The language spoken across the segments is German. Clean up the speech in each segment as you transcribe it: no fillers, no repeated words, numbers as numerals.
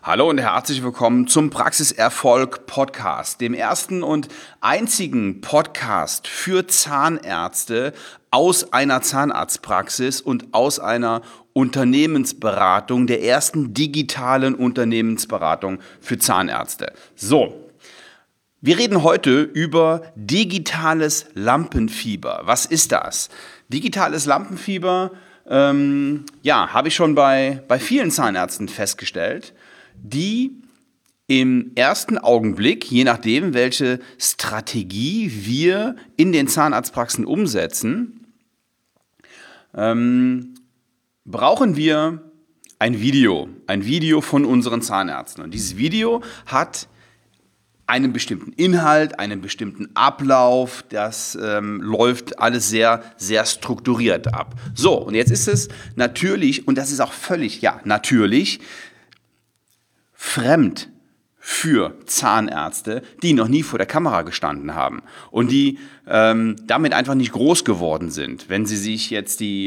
Hallo und herzlich willkommen zum Praxiserfolg Podcast, dem ersten und einzigen Podcast für Zahnärzte aus einer Zahnarztpraxis und aus einer Unternehmensberatung, der ersten digitalen Unternehmensberatung für Zahnärzte. So, wir reden heute über digitales Lampenfieber. Was ist das? Digitales Lampenfieber, habe ich schon bei vielen Zahnärzten festgestellt, die im ersten Augenblick, je nachdem, welche Strategie wir in den Zahnarztpraxen umsetzen, brauchen wir ein Video von unseren Zahnärzten. Und dieses Video hat einen bestimmten Inhalt, einen bestimmten Ablauf, das läuft alles sehr, sehr strukturiert ab. So, und jetzt ist es natürlich, und das ist auch völlig, natürlich, fremd für Zahnärzte, die noch nie vor der Kamera gestanden haben und die damit einfach nicht groß geworden sind. Wenn Sie sich jetzt die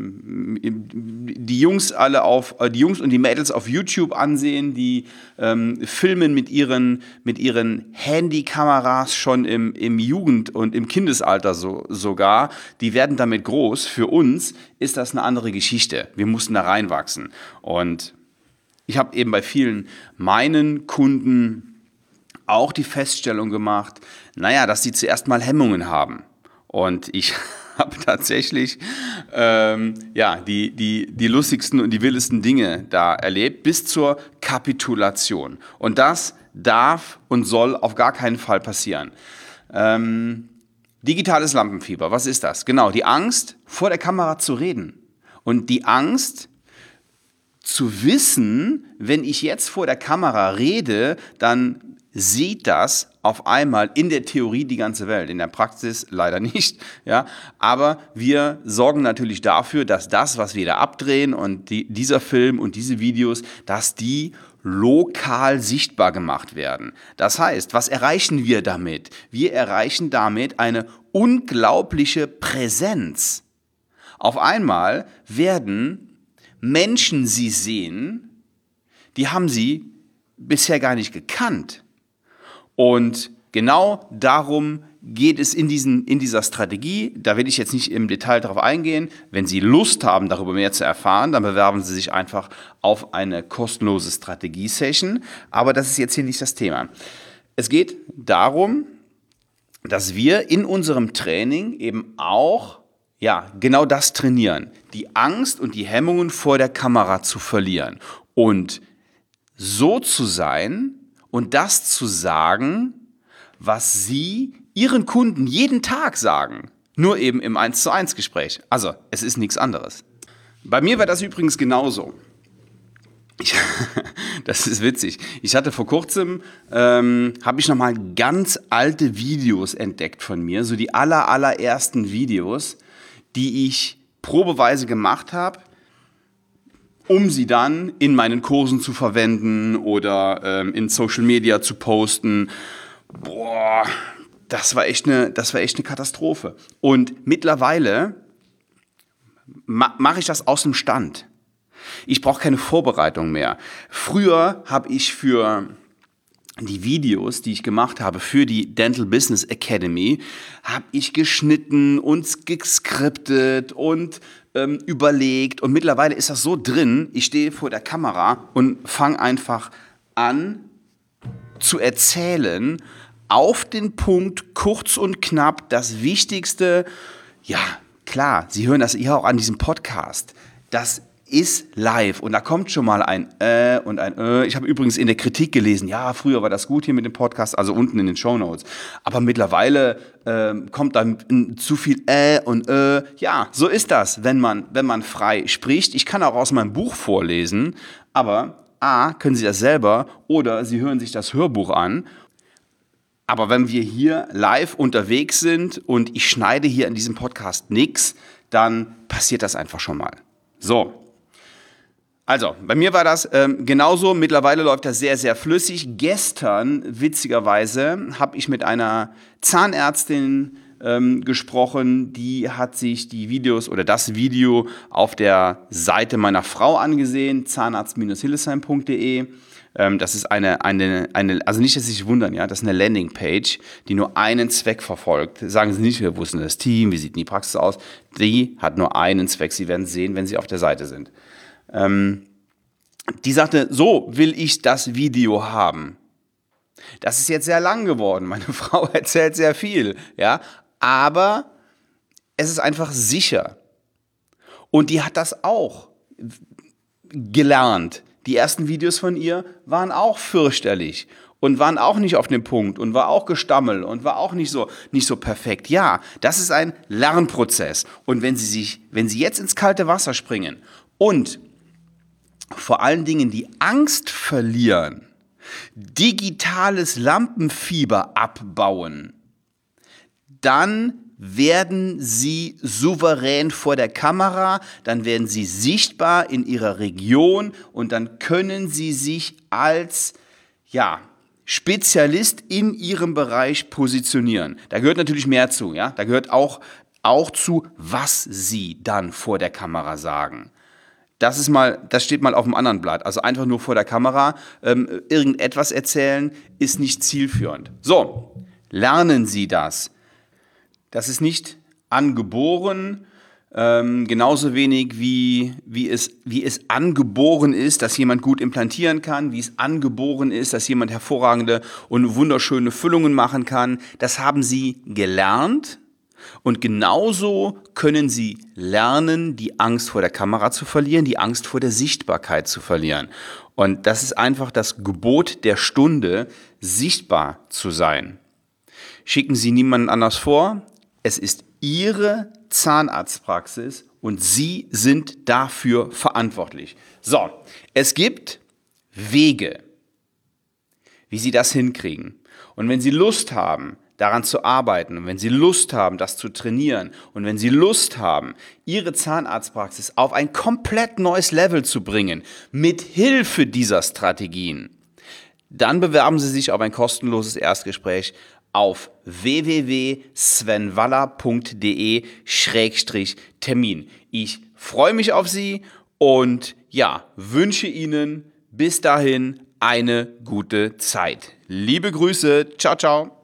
Jungs und die Mädels auf YouTube ansehen, die filmen mit ihren Handykameras schon im Jugend- und im Kindesalter sogar, die werden damit groß. Für uns ist das eine andere Geschichte. Wir mussten da reinwachsen. Und ich habe eben bei vielen meinen Kunden auch die Feststellung gemacht, dass sie zuerst mal Hemmungen haben. Und ich habe tatsächlich die lustigsten und die wildesten Dinge da erlebt, bis zur Kapitulation. Und das darf und soll auf gar keinen Fall passieren. Digitales Lampenfieber, was ist das? Genau, die Angst, vor der Kamera zu reden. Und die Angst, zu wissen, wenn ich jetzt vor der Kamera rede, dann sieht das auf einmal in der Theorie die ganze Welt, in der Praxis leider nicht. Ja? Aber wir sorgen natürlich dafür, dass das, was wir da abdrehen und dieser Film und diese Videos, dass die lokal sichtbar gemacht werden. Das heißt, was erreichen wir damit? Wir erreichen damit eine unglaubliche Präsenz. Auf einmal werden Menschen sie sehen, die haben sie bisher gar nicht gekannt. Und genau darum geht es in dieser Strategie. Da will ich jetzt nicht im Detail darauf eingehen. Wenn Sie Lust haben, darüber mehr zu erfahren, dann bewerben Sie sich einfach auf eine kostenlose Strategie-Session. Aber das ist jetzt hier nicht das Thema. Es geht darum, dass wir in unserem Training eben auch genau das trainieren. Die Angst und die Hemmungen vor der Kamera zu verlieren. Und so zu sein und das zu sagen, was Sie Ihren Kunden jeden Tag sagen. Nur eben im 1:1 Gespräch. Also, es ist nichts anderes. Bei mir war das übrigens genauso. Das ist witzig. Ich hatte vor kurzem, habe ich nochmal ganz alte Videos entdeckt von mir. So die allerersten Videos, die ich probeweise gemacht habe, um sie dann in meinen Kursen zu verwenden oder in Social Media zu posten. Boah, das war echt eine Katastrophe. Und mittlerweile mache ich das aus dem Stand. Ich brauche keine Vorbereitung mehr. Früher habe ich für die Videos, die ich gemacht habe für die Dental Business Academy, habe ich geschnitten und geskriptet und überlegt. Und mittlerweile ist das so drin, ich stehe vor der Kamera und fange einfach an zu erzählen, auf den Punkt, kurz und knapp, das Wichtigste. Ja, klar, Sie hören das hier auch an diesem Podcast. Das ist live und da kommt schon mal ein und ein Ich habe übrigens in der Kritik gelesen, ja, früher war das gut hier mit dem Podcast, also unten in den Shownotes. Aber mittlerweile kommt dann zu viel und Ja, so ist das, wenn man frei spricht. Ich kann auch aus meinem Buch vorlesen, aber können Sie das selber oder Sie hören sich das Hörbuch an. Aber wenn wir hier live unterwegs sind und ich schneide hier in diesem Podcast nichts, dann passiert das einfach schon mal. So. Also, bei mir war das genauso. Mittlerweile läuft das sehr, sehr flüssig. Gestern, witzigerweise, habe ich mit einer Zahnärztin gesprochen. Die hat sich die Videos oder das Video auf der Seite meiner Frau angesehen, zahnarzt-hillesheim.de. Das ist also nicht, dass Sie sich wundern, ja, das ist eine Landingpage, die nur einen Zweck verfolgt. Sagen Sie nicht, wo ist denn das Team, wie sieht denn die Praxis aus? Die hat nur einen Zweck, Sie werden es sehen, wenn Sie auf der Seite sind. Die sagte, so will ich das Video haben. Das ist jetzt sehr lang geworden, meine Frau erzählt sehr viel, ja, aber es ist einfach sicher. Und die hat das auch gelernt. Die ersten Videos von ihr waren auch fürchterlich und waren auch nicht auf dem Punkt und war auch Gestammel und war auch nicht so perfekt. Ja, das ist ein Lernprozess. Und wenn Sie jetzt ins kalte Wasser springen und vor allen Dingen die Angst verlieren, digitales Lampenfieber abbauen, dann werden Sie souverän vor der Kamera, dann werden Sie sichtbar in Ihrer Region und dann können Sie sich als Spezialist in Ihrem Bereich positionieren. Da gehört natürlich mehr zu, ja? Da gehört auch zu, was Sie dann vor der Kamera sagen. Das steht mal auf dem anderen Blatt. Also einfach nur vor der Kamera irgendetwas erzählen ist nicht zielführend. So, lernen Sie das. Das ist nicht angeboren, genauso wenig wie es angeboren ist, dass jemand gut implantieren kann, wie es angeboren ist, dass jemand hervorragende und wunderschöne Füllungen machen kann. Das haben Sie gelernt und genauso können Sie lernen, die Angst vor der Kamera zu verlieren, die Angst vor der Sichtbarkeit zu verlieren. Und das ist einfach das Gebot der Stunde, sichtbar zu sein. Schicken Sie niemanden anders vor. Es ist Ihre Zahnarztpraxis und Sie sind dafür verantwortlich. So, es gibt Wege, wie Sie das hinkriegen. Und wenn Sie Lust haben, daran zu arbeiten und wenn Sie Lust haben, das zu trainieren und wenn Sie Lust haben, Ihre Zahnarztpraxis auf ein komplett neues Level zu bringen, mit Hilfe dieser Strategien, dann bewerben Sie sich auf ein kostenloses Erstgespräch auf www.svenwaller.de/Termin. Ich freue mich auf Sie und wünsche Ihnen bis dahin eine gute Zeit. Liebe Grüße, ciao, ciao.